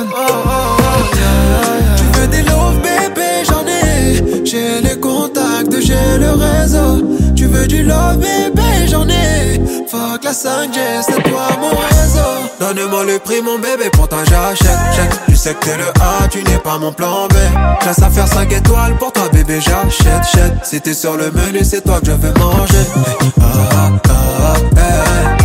téléphone. Tu veux des love bébé, j'en ai. J'ai les contacts, j'ai le réseau. Tu veux du love bébé, j'en ai. Fuck la 5G, c'est toi mon réseau. Donne-moi le prix mon bébé, pourtant j'achète. Tu sais que t'es le A, tu n'es pas mon plan B. Classe à faire 5 étoiles, pour toi bébé j'achète. Si t'es sur le menu, c'est toi que je veux manger.